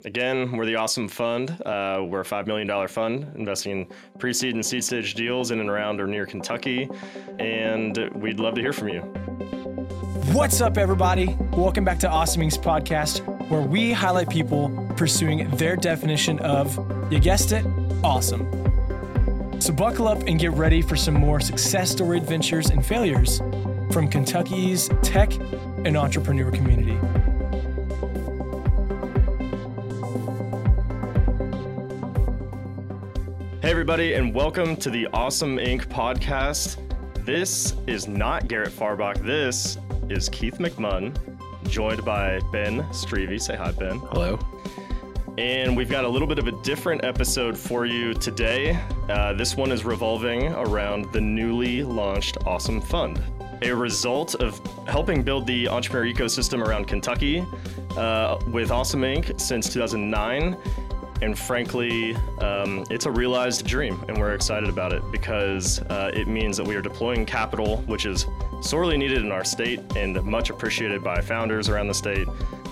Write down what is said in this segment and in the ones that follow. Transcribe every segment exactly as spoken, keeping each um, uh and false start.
Again, we're the Awesome Fund. Uh, we're a five million dollars fund investing in pre-seed and seed stage deals in and around or near Kentucky, and we'd love to hear from you. What's up, everybody? Welcome back to Awesome Incorporated's podcast, where we highlight people pursuing their definition of, you guessed it, awesome. So buckle up and get ready for some more success story adventures and failures from Kentucky's tech and entrepreneur community. Hey, everybody, and welcome to the Awesome Incorporated podcast. This is not Garrett Farbach. This is Keith McMunn, joined by Ben Strevey. Say hi, Ben. Hello. And we've got a little bit of a different episode for you today. Uh, this one is revolving around the newly launched Awesome Fund, a result of helping build the entrepreneur ecosystem around Kentucky uh, with Awesome Incorporated since two thousand nine. And frankly, um, it's a realized dream, and we're excited about it because uh, it means that we are deploying capital, which is sorely needed in our state and much appreciated by founders around the state.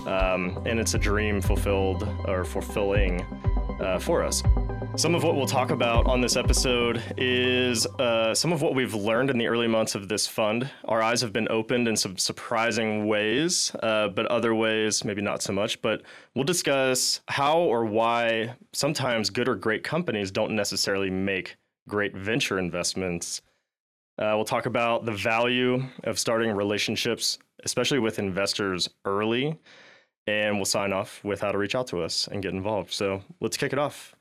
Um, and it's a dream fulfilled or fulfilling uh, for us. Some of what we'll talk about on this episode is uh, some of what we've learned in the early months of this fund. Our eyes have been opened in some surprising ways, uh, but other ways, maybe not so much. But we'll discuss how or why sometimes good or great companies don't necessarily make great venture investments. Uh, we'll talk about the value of starting relationships, especially with investors early. And we'll sign off with how to reach out to us and get involved. So let's kick it off.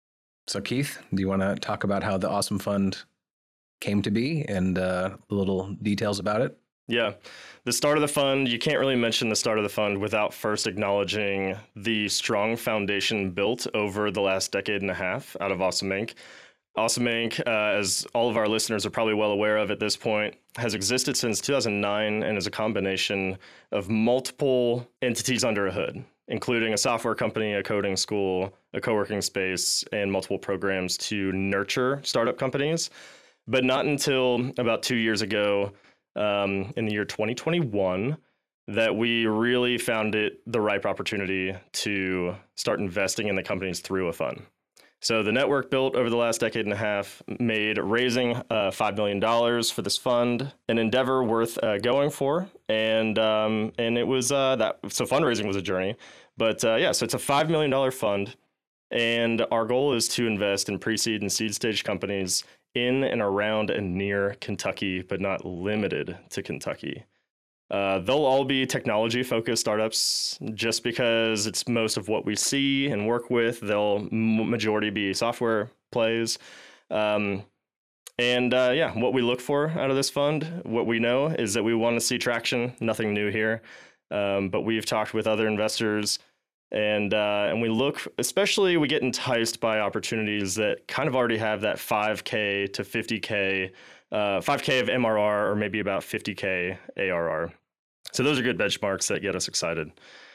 So Keith, do you want to talk about how the Awesome Fund came to be and uh, the little details about it? Yeah. The start of the fund, you can't really mention the start of the fund without first acknowledging the strong foundation built over the last decade and a half out of Awesome Incorporated. Awesome Incorporated, uh, as all of our listeners are probably well aware of at this point, has existed since two thousand nine and is a combination of multiple entities under a hood, including a software company, a coding school, a co-working space, and multiple programs to nurture startup companies. But not until about two years ago, um, in the year twenty twenty-one, that we really found it the ripe opportunity to start investing in the companies through a fund. So the network built over the last decade and a half made raising uh, five million dollars for this fund an endeavor worth uh, going for. And um, and it was uh, that. So fundraising was a journey. But uh, yeah, so it's a five million dollars fund. And our goal is to invest in pre-seed and seed stage companies in and around and near Kentucky, but not limited to Kentucky. Uh, they'll all be technology-focused startups just because it's most of what we see and work with. They'll majority be software plays. Um, and uh, yeah, what we look for out of this fund, what we know is that we want to see traction, nothing new here. Um, but we've talked with other investors and uh, and we look, especially we get enticed by opportunities that kind of already have that five K to fifty K, uh, five K of M R R or maybe about fifty K A R R. So those are good benchmarks that get us excited.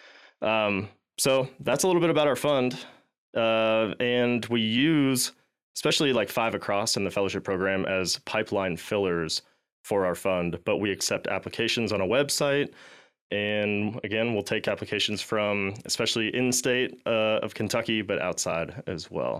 Um, so that's a little bit about our fund. Uh, and we use, especially like Five Across in the fellowship program, as pipeline fillers for our fund. But we accept applications on a website. And again, we'll take applications from especially in-state uh, of Kentucky, but outside as well.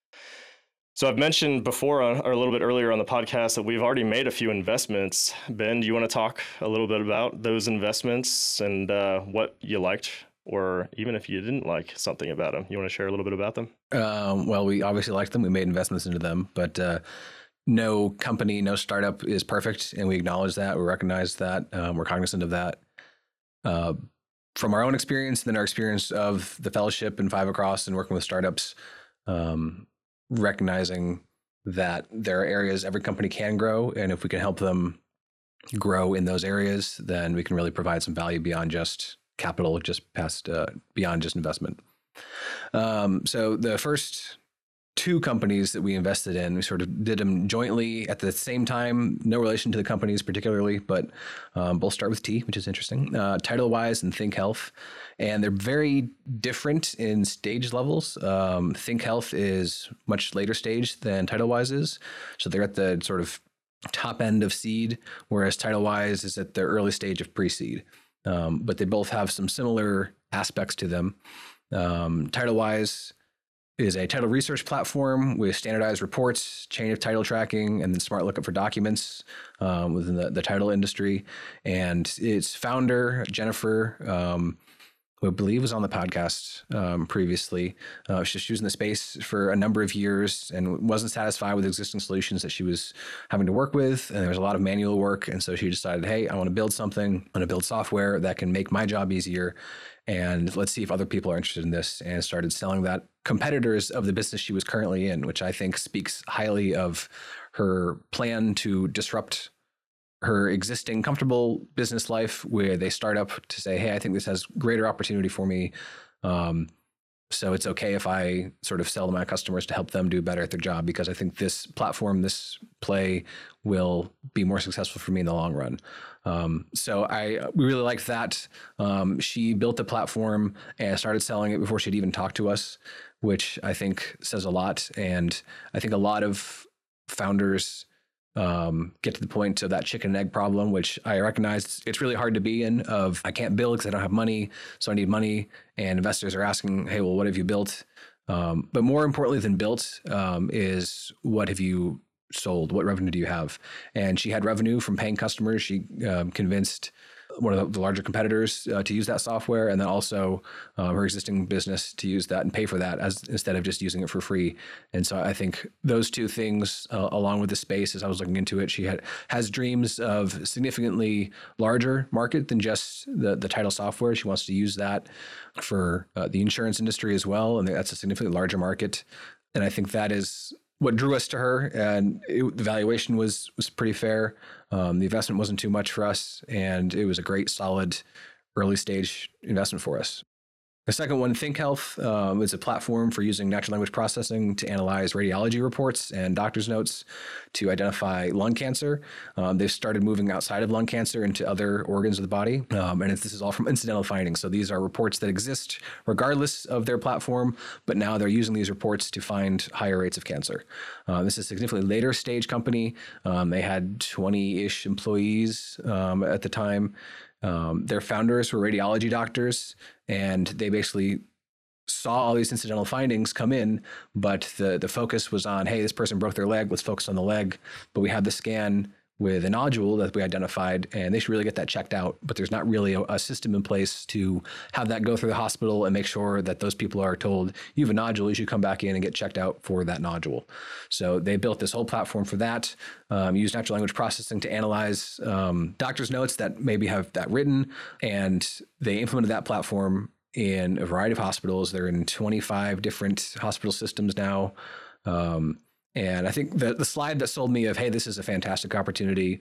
So I've mentioned before, on, or a little bit earlier on the podcast, that we've already made a few investments. Ben, do you want to talk a little bit about those investments and uh, what you liked, or even if you didn't like something about them, you want to share a little bit about them? Um, well, we obviously liked them. We made investments into them, but uh, no company, no startup is perfect, and we acknowledge that. We recognize that. Um, we're cognizant of that. Uh, from our own experience, then our experience of the fellowship and Five Across and working with startups, um, recognizing that there are areas every company can grow, and if we can help them grow in those areas, then we can really provide some value beyond just capital, just past uh, beyond just investment. Um, so the first two companies that we invested in, we sort of did them jointly at the same time, no relation to the companies particularly, but um, both start with T, which is interesting. Uh, TitleWise and Think Health. And they're very different in stage levels. Um, Think Health is much later stage than TitleWise is. So they're at the sort of top end of seed, whereas TitleWise is at the early stage of pre-seed. Um, but they both have some similar aspects to them. Um, TitleWise is a title research platform with standardized reports, chain of title tracking, and then smart lookup for documents um, within the, the title industry. And its founder, Jennifer, um, who I believe was on the podcast um, previously, uh, she, she was in the space for a number of years and wasn't satisfied with existing solutions that she was having to work with. And there was a lot of manual work. And so she decided, hey, I want to build something. I want to build software that can make my job easier. And let's see if other people are interested in this, and started selling that competitors of the business she was currently in, which I think speaks highly of her plan to disrupt her existing comfortable business life with a startup to say, hey, I think this has greater opportunity for me. Um, so it's okay if I sort of sell to my customers to help them do better at their job, because I think this platform, this play will be more successful for me in the long run. Um, so I we really liked that. Um, she built the platform and started selling it before she'd even talked to us, which I think says a lot. And I think a lot of founders um, get to the point of that chicken and egg problem, which I recognize it's really hard to be in, of I can't build because I don't have money, so I need money. And investors are asking, hey, well, what have you built? Um, but more importantly than built um, is what have you sold? What revenue do you have? And she had revenue from paying customers. She um, convinced one of the larger competitors uh, to use that software, and then also um, her existing business to use that and pay for that as instead of just using it for free. And so I think those two things, uh, along with the space, as I was looking into it, she had has dreams of significantly larger market than just the the title software. She wants to use that for uh, the insurance industry as well, and that's a significantly larger market. And I think that is what drew us to her, and it, the valuation was was pretty fair. Um, the investment wasn't too much for us, and it was a great, solid, early stage investment for us. The second one, ThinkHealth, um, is a platform for using natural language processing to analyze radiology reports and doctor's notes to identify lung cancer. Um, they've started moving outside of lung cancer into other organs of the body, um, and it's, this is all from incidental findings. So these are reports that exist regardless of their platform, but now they're using these reports to find higher rates of cancer. Uh, this is a significantly later stage company. Um, they had twenty-ish employees um, at the time. Um, their founders were radiology doctors, and they basically saw all these incidental findings come in, but the the focus was on, hey, this person broke their leg, let's focus on the leg. But we had the scan with a nodule that we identified, and they should really get that checked out. But there's not really a, a system in place to have that go through the hospital and make sure that those people are told, you have a nodule, you should come back in and get checked out for that nodule. So they built this whole platform for that, um, used natural language processing to analyze um, doctor's notes that maybe have that written, and they implemented that platform in a variety of hospitals. They're in twenty-five different hospital systems now. Um, And I think the, the slide that sold me of, hey, this is a fantastic opportunity,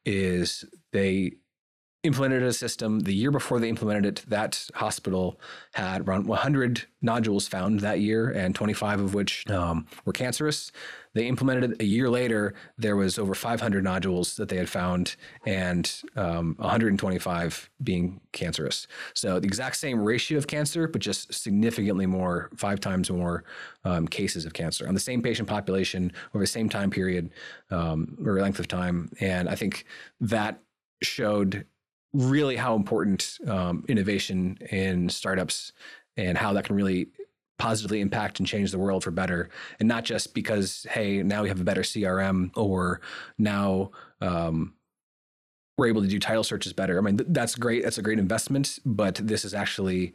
is they implemented a system. The year before they implemented it, that hospital had around one hundred nodules found that year, and twenty-five of which um, were cancerous. They implemented it a year later. There was over five hundred nodules that they had found, and um, one hundred twenty-five being cancerous. So the exact same ratio of cancer, but just significantly more, five times more um, cases of cancer on the same patient population over the same time period um, or length of time. And I think that showed really how important um, innovation in startups and how that can really positively impact and change the world for better. And not just because, hey, now we have a better C R M, or now um, we're able to do title searches better. I mean, th- that's great. That's a great investment, but this is actually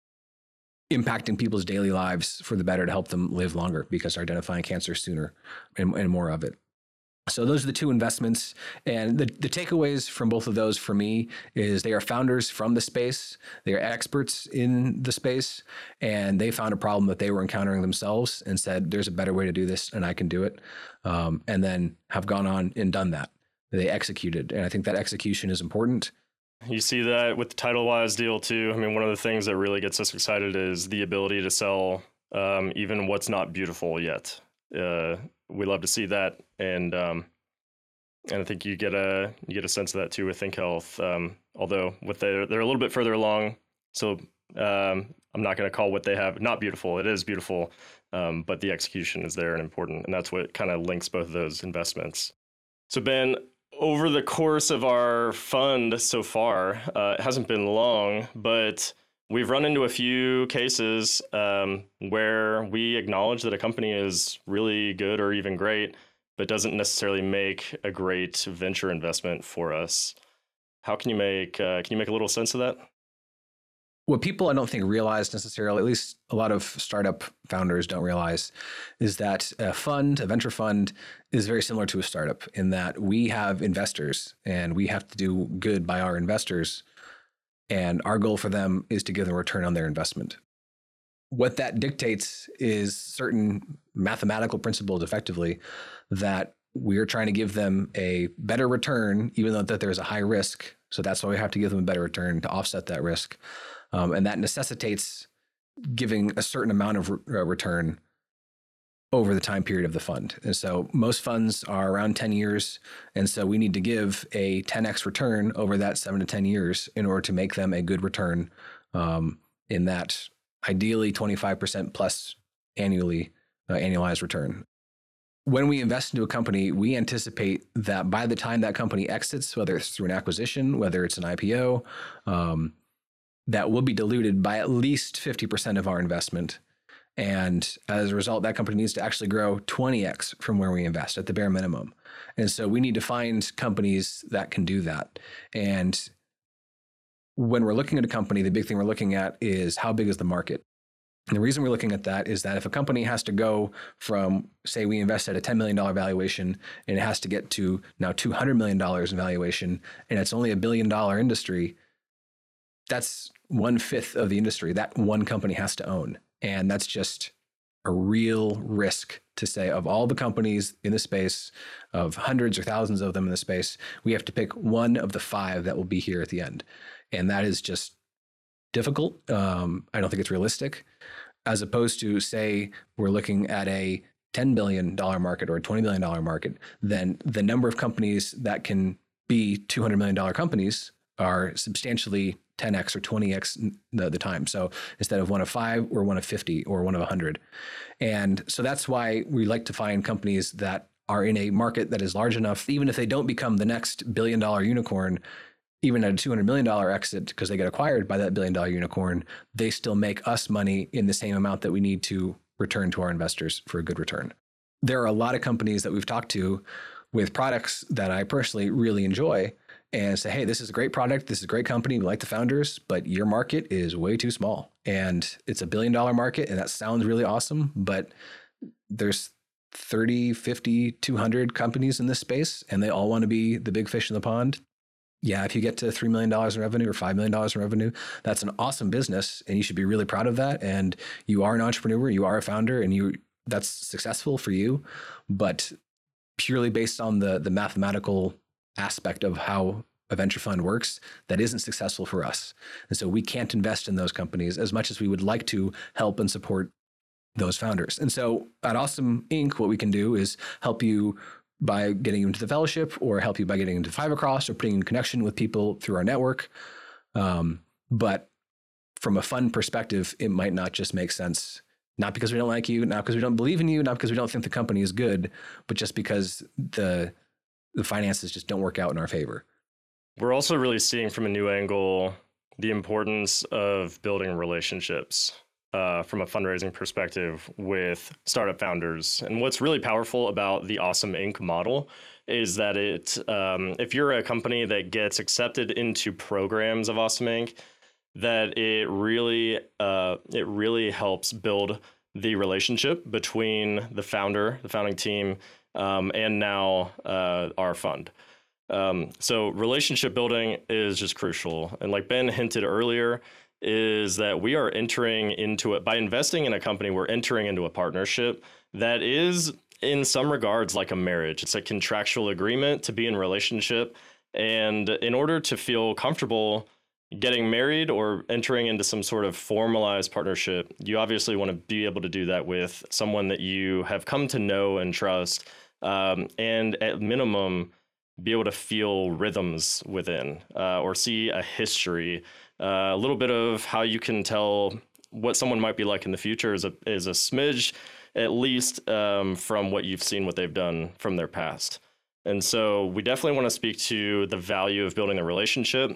impacting people's daily lives for the better to help them live longer because they're identifying cancer sooner and, and more of it. So those are the two investments. And the, the takeaways from both of those for me is they are founders from the space. They are experts in the space, and they found a problem that they were encountering themselves and said, there's a better way to do this and I can do it. Um, and then have gone on and done that. They executed. And I think that execution is important. You see that with the TitleWise deal too. I mean, one of the things that really gets us excited is the ability to sell um, even what's not beautiful yet. Uh, we love to see that, and um, and I think you get a you get a sense of that too with ThinkHealth. Um, although with their, they're a little bit further along, so um, I'm not going to call what they have not beautiful. It is beautiful, um, but the execution is there and important, and that's what kind of links both of those investments. So Ben, over the course of our fund so far, uh, it hasn't been long, but we've run into a few cases um, where we acknowledge that a company is really good or even great, but doesn't necessarily make a great venture investment for us. How can you make uh, can you make a little sense of that? What people I don't think realize necessarily, at least a lot of startup founders don't realize, is that a fund, a venture fund, is very similar to a startup in that we have investors and we have to do good by our investors. And our goal for them is to give them a return on their investment. What that dictates is certain mathematical principles, effectively, that we're trying to give them a better return, even though that there's a high risk. So that's why we have to give them a better return to offset that risk. Um, and that necessitates giving a certain amount of re- return over the time period of the fund. And so most funds are around ten years. And so we need to give a ten x return over that seven to ten years in order to make them a good return um, in that ideally twenty-five percent plus annually uh, annualized return. When we invest into a company, we anticipate that by the time that company exits, whether it's through an acquisition, whether it's an I P O, um, that will be diluted by at least fifty percent of our investment. And as a result, that company needs to actually grow twenty x from where we invest at the bare minimum. And so we need to find companies that can do that. And when we're looking at a company, the big thing we're looking at is how big is the market? And the reason we're looking at that is that if a company has to go from, say, we invest at a ten million dollars valuation and it has to get to now two hundred million dollars in valuation, and it's only a billion dollar industry, that's one fifth of the industry that one company has to own. And that's just a real risk to say of all the companies in the space, of hundreds or thousands of them in the space, we have to pick one of the five that will be here at the end. And that is just difficult. Um, I don't think it's realistic. As opposed to, say, we're looking at a ten billion dollars market or a twenty billion dollars market, then the number of companies that can be two hundred million dollars companies are substantially ten x or twenty x the, the time. So instead of one of five, we're one of fifty or one of one hundred. And so that's why we like to find companies that are in a market that is large enough, even if they don't become the next billion dollar unicorn, even at a two hundred million dollars exit, because they get acquired by that billion dollar unicorn, they still make us money in the same amount that we need to return to our investors for a good return. There are a lot of companies that we've talked to with products that I personally really enjoy and say, hey, this is a great product. This is a great company. We like the founders, but your market is way too small. And it's a billion dollar market. And that sounds really awesome, but there's thirty, fifty, two hundred companies in this space, and they all want to be the big fish in the pond. Yeah, if you get to three million dollars in revenue or five million dollars in revenue, that's an awesome business. And you should be really proud of that. And you are an entrepreneur, you are a founder, and you that's successful for you. But purely based on the the mathematical aspect of how a venture fund works, that isn't successful for us. And so we can't invest in those companies as much as we would like to help and support those founders. And so at Awesome Incorporated, what we can do is help you by getting you into the fellowship, or help you by getting into Five Across, or putting you in connection with people through our network. Um, but from a fund perspective, it might not just make sense, not because we don't like you, not because we don't believe in you, not because we don't think the company is good, but just because the the finances just don't work out in our favor. We're also really seeing from a new angle the importance of building relationships uh, from a fundraising perspective with startup founders. And what's really powerful about the Awesome Incorporated model is that it, um, if you're a company that gets accepted into programs of Awesome Incorporated, that it really, uh, it really helps build the relationship between the founder, the founding team, um, and now uh, our fund. Um, so relationship building is just crucial. And like Ben hinted earlier, is that we are entering into it by investing in a company. We're entering into a partnership that is in some regards like a marriage. It's a contractual agreement to be in relationship. And in order to feel comfortable getting married or entering into some sort of formalized partnership, you obviously want to be able to do that with someone that you have come to know and trust. Um, and at minimum, be able to feel rhythms within uh, or see a history, uh, a little bit of how you can tell what someone might be like in the future is a, is a smidge, at least um, from what you've seen, what they've done from their past. And so we definitely want to speak to the value of building a relationship.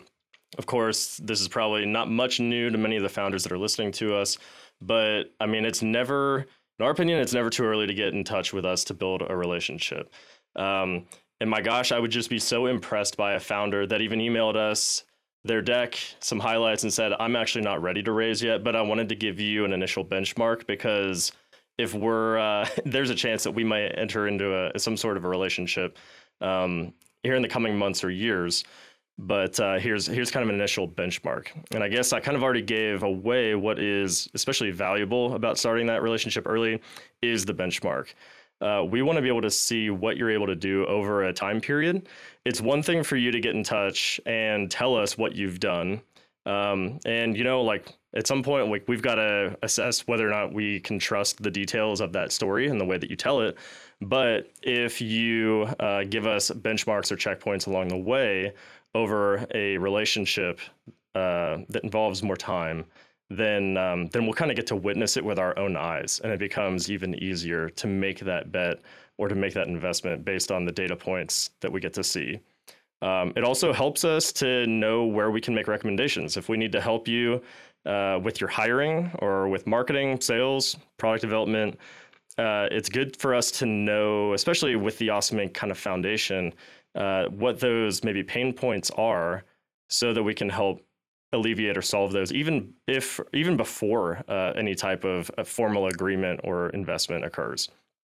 of course, this is probably not much new to many of the founders that are listening to us, but I mean, it's never, in our opinion, it's never too early to get in touch with us to build a relationship. Um, and my gosh, I would just be so impressed by a founder that even emailed us their deck, some highlights, and said, I'm actually not ready to raise yet, but I wanted to give you an initial benchmark because if we're, uh, there's a chance that we might enter into a, some sort of a relationship um, here in the coming months or years. But uh, here's here's kind of an initial benchmark. And I guess I kind of already gave away what is especially valuable about starting that relationship early is the benchmark. Uh, we want to be able to see what you're able to do over a time period. It's one thing for you to get in touch and tell us what you've done. Um, and, you know, like at some point, like we've got to assess whether or not we can trust the details of that story and the way that you tell it. But if you uh, give us benchmarks or checkpoints along the way over a relationship uh, that involves more time, then um, then we'll kind of get to witness it with our own eyes. And it becomes even easier to make that bet or to make that investment based on the data points that we get to see. Um, it also helps us to know where we can make recommendations. If we need to help you uh, with your hiring or with marketing, sales, product development, uh, it's good for us to know, especially with the Awesome Inc kind of foundation, uh, what those maybe pain points are so that we can help alleviate or solve those, even if even before uh, any type of a formal agreement or investment occurs.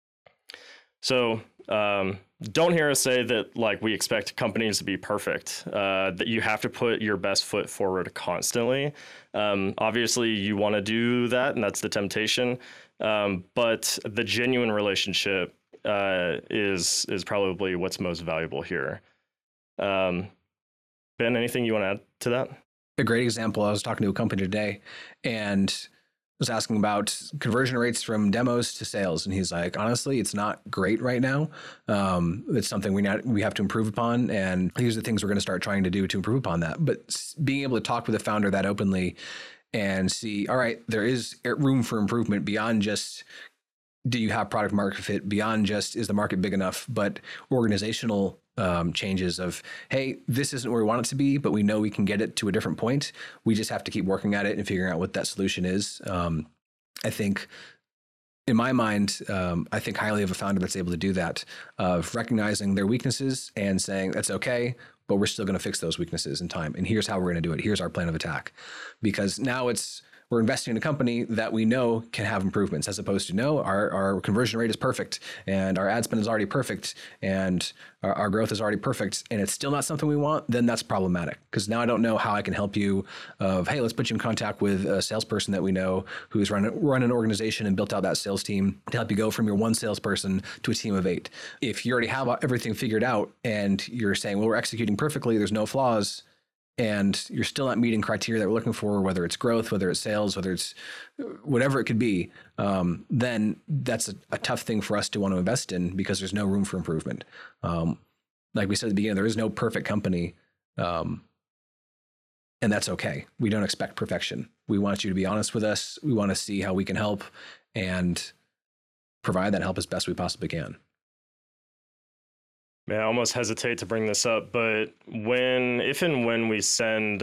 So um, don't hear us say that like we expect companies to be perfect, uh, that you have to put your best foot forward constantly. Um, obviously, you want to do that, and that's the temptation. Um, but the genuine relationship uh, is is probably what's most valuable here. Um, Ben, anything you want to add to that? A great example, I was talking to a company today and was asking about conversion rates from demos to sales. And he's like, honestly, it's not great right now. Um, it's something we not, we have to improve upon. And these are the things we're going to start trying to do to improve upon that. But being able to talk with a founder that openly and see, all right, there is room for improvement beyond just, do you have product market fit, beyond just, is the market big enough, but organizational Um, changes of, hey, this isn't where we want it to be, but we know we can get it to a different point. We just have to keep working at it and figuring out what that solution is. Um, I think, in my mind, um, I think highly of a founder that's able to do that, of recognizing their weaknesses and saying, that's okay, but we're still going to fix those weaknesses in time. And here's how we're going to do it. Here's our plan of attack. Because now it's, we're investing in a company that we know can have improvements, as opposed to, no, our, our conversion rate is perfect and our ad spend is already perfect and our, our growth is already perfect and it's still not something we want. Then that's problematic, because now I don't know how I can help you of, hey, let's put you in contact with a salesperson that we know who's run, run an organization and built out that sales team to help you go from your one salesperson to a team of eight. If you already have everything figured out and you're saying, well, we're executing perfectly, there's no flaws, and you're still not meeting criteria that we're looking for, whether it's growth, whether it's sales, whether it's whatever it could be, um, then that's a, a tough thing for us to want to invest in, because there's no room for improvement. Um, like we said at the beginning, there is no perfect company, um, and that's okay. We don't expect perfection. We want you to be honest with us. We want to see how we can help and provide that help as best we possibly can. Man, I almost hesitate to bring this up, but when, if and when we send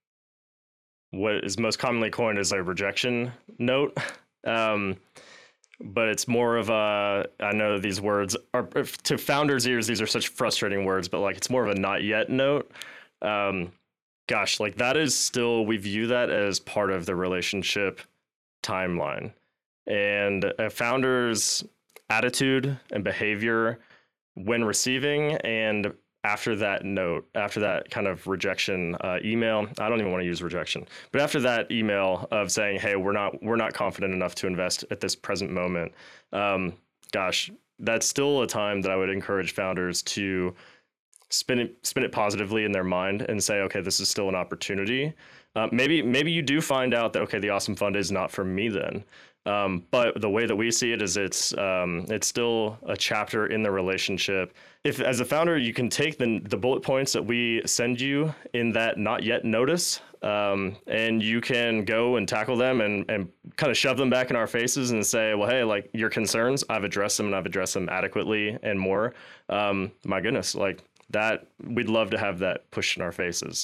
what is most commonly coined as a rejection note, um, but it's more of a, I know these words are, to founders' ears, these are such frustrating words, but like it's more of a not yet note. Um, gosh, like that is still, we view that as part of the relationship timeline. And a founder's attitude and behavior when receiving and after that note, after that kind of rejection uh, email, I don't even want to use rejection, but after that email of saying, hey, we're not we're not confident enough to invest at this present moment, um, gosh, that's still a time that I would encourage founders to spin it spin it positively in their mind and say, okay, this is still an opportunity. Uh, maybe maybe you do find out that, okay, the Awesome Fund is not for me then. Um, but the way that we see it is it's um, it's still a chapter in the relationship. If as a founder, you can take the the bullet points that we send you in that not yet notice, um, and you can go and tackle them and, and kind of shove them back in our faces and say, well, hey, like your concerns, I've addressed them and I've addressed them adequately and more. Um, my goodness, like that, we'd love to have that pushed in our faces.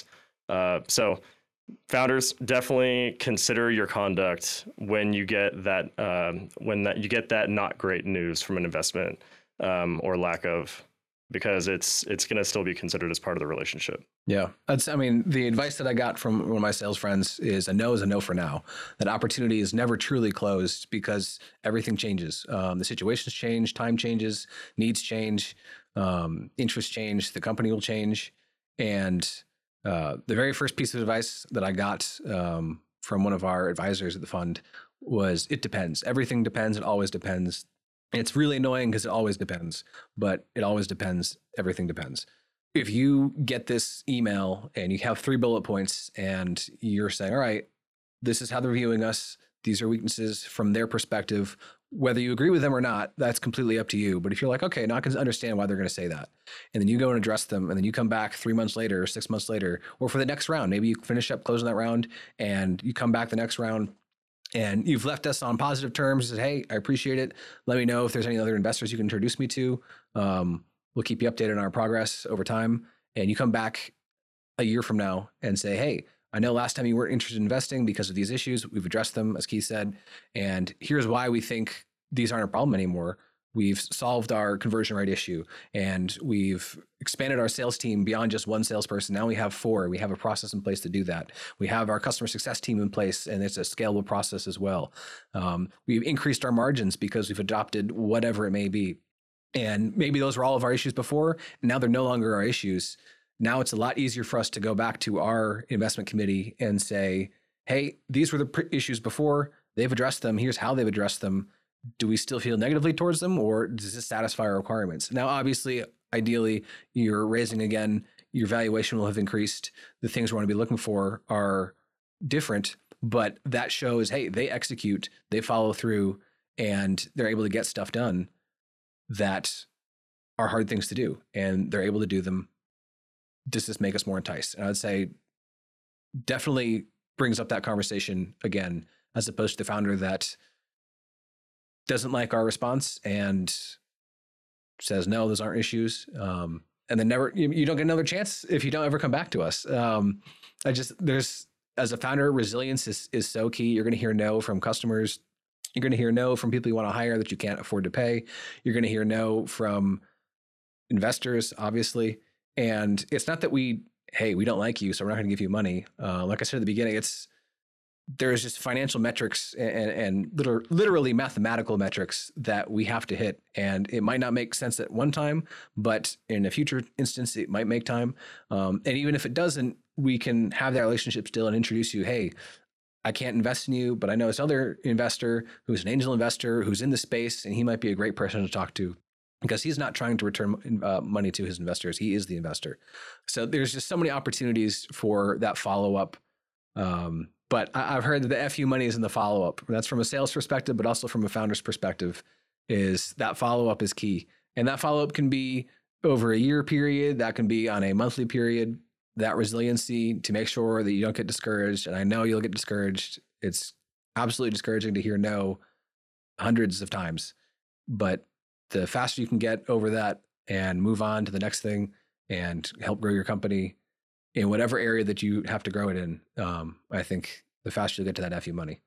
Uh, so founders, definitely consider your conduct when you get that um, when that you get that not great news from an investment um, or lack of, because it's it's going to still be considered as part of the relationship. Yeah, that's. I mean, the advice that I got from one of my sales friends is a no is a no for now. That opportunity is never truly closed because everything changes. Um, the situations change, time changes, needs change, um, interests change, the company will change, and uh, the very first piece of advice that I got um, from one of our advisors at the fund was, "It depends. Everything depends. It always depends." It's really annoying because it always depends, but it always depends. Everything depends. If you get this email and you have three bullet points and you're saying, all right, this is how they're viewing us. These are weaknesses from their perspective. Whether you agree with them or not, that's completely up to you. But if you're like, okay, now I can understand why they're going to say that. And then you go and address them. And then you come back three months later or six months later, or for the next round, maybe you finish up closing that round and you come back the next round and you've left us on positive terms. Said, hey, I appreciate it. Let me know if there's any other investors you can introduce me to. Um, we'll keep you updated on our progress over time. And you come back a year from now and say, hey, I know last time you weren't interested in investing because of these issues. We've addressed them, as Keith said. And here's why we think these aren't a problem anymore. We've solved our conversion rate issue, and we've expanded our sales team beyond just one salesperson. Now we have four. We have a process in place to do that. We have our customer success team in place, and it's a scalable process as well. Um, we've increased our margins because we've adopted whatever it may be. And maybe those were all of our issues before, and now they're no longer our issues. Now it's a lot easier for us to go back to our investment committee and say, hey, these were the pr- issues before. They've addressed them. Here's how they've addressed them. Do we still feel negatively towards them, or does this satisfy our requirements? Now, obviously, ideally, you're raising again, your valuation will have increased. The things we want to be looking for are different, but that shows, hey, they execute, they follow through, and they're able to get stuff done that are hard things to do, and they're able to do them. Does this make us more enticed? And I would say definitely brings up that conversation again, as opposed to the founder that doesn't like our response and says, no, those aren't issues. Um, and then never, you, you don't get another chance if you don't ever come back to us. Um, I just, there's, as a founder, resilience is, is so key. You're going to hear no from customers. You're going to hear no from people you want to hire that you can't afford to pay. You're going to hear no from investors, obviously. And it's not that we, hey, we don't like you, so we're not going to give you money. Uh, like I said at the beginning, it's, there's just financial metrics and, and liter- literally mathematical metrics that we have to hit. And it might not make sense at one time, but in a future instance, it might make time. Um, and even if it doesn't, we can have that relationship still and introduce you, hey, I can't invest in you, but I know this other investor who's an angel investor who's in the space, and he might be a great person to talk to because he's not trying to return uh, money to his investors. He is the investor. So there's just so many opportunities for that follow-up. Um, But I've heard that the F U money is in the follow-up. That's from a sales perspective, but also from a founder's perspective, is that follow-up is key. And that follow-up can be over a year period. That can be on a monthly period. That resiliency to make sure that you don't get discouraged. And I know you'll get discouraged. It's absolutely discouraging to hear no hundreds of times. But the faster you can get over that and move on to the next thing and help grow your company in whatever area that you have to grow it in, um, I think the faster you get to that F U money.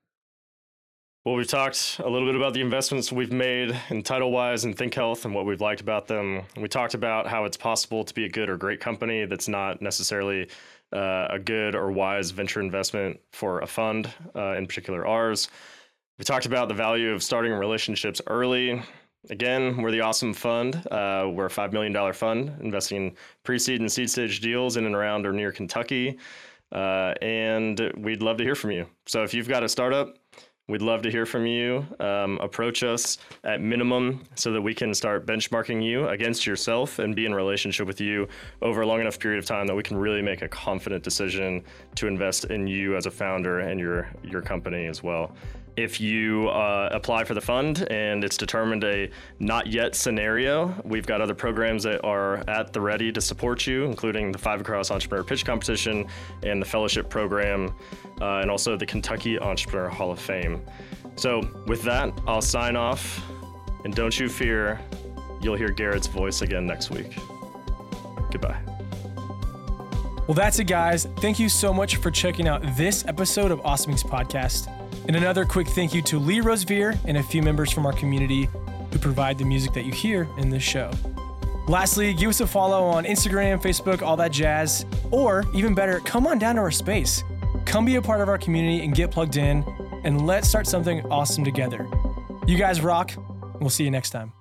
Well, we've talked a little bit about the investments we've made in TidalWise and ThinkHealth and what we've liked about them. We talked about how it's possible to be a good or great company that's not necessarily uh, a good or wise venture investment for a fund, uh, in particular ours. We talked about the value of starting relationships early. Again, we're the Awesome Fund. Uh, we're a five million dollars fund investing in pre-seed and seed stage deals in and around or near Kentucky. Uh, and we'd love to hear from you. So if you've got a startup, we'd love to hear from you. Um, approach us at minimum so that we can start benchmarking you against yourself and be in relationship with you over a long enough period of time that we can really make a confident decision to invest in you as a founder and your, your company as well. If you uh, apply for the fund and it's determined a not yet scenario, we've got other programs that are at the ready to support you, including the Five Across Entrepreneur Pitch Competition and the Fellowship Program, uh, and also the Kentucky Entrepreneur Hall of Fame. So with that, I'll sign off, and don't you fear, you'll hear Garrett's voice again next week. Goodbye. Well, that's it, guys. Thank you so much for checking out this episode of Awesome Inc Podcast. And another quick thank you to Lee Rosevear and a few members from our community who provide the music that you hear in this show. Lastly, give us a follow on Instagram, Facebook, all that jazz. Or even better, come on down to our space. Come be a part of our community and get plugged in, and let's start something awesome together. You guys rock. We'll see you next time.